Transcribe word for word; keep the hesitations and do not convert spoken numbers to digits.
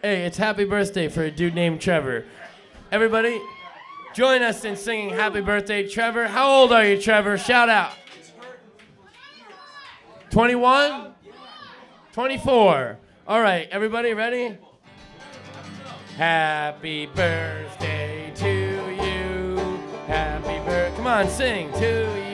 Hey, it's happy birthday for a dude named Trevor. Everybody, join us in singing happy birthday, Trevor. How old are you, Trevor? Shout out. twenty-one? twenty-four. All right, everybody ready? Happy birthday to you. Happy birthday. Come on, sing to you.